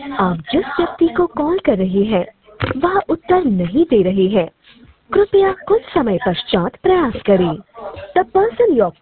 आप जिस व्यक्ति को कॉल कर रहे हैं वह उत्तर नहीं दे रहे हैं। कृपया कुछ समय पश्चात प्रयास करें। The person you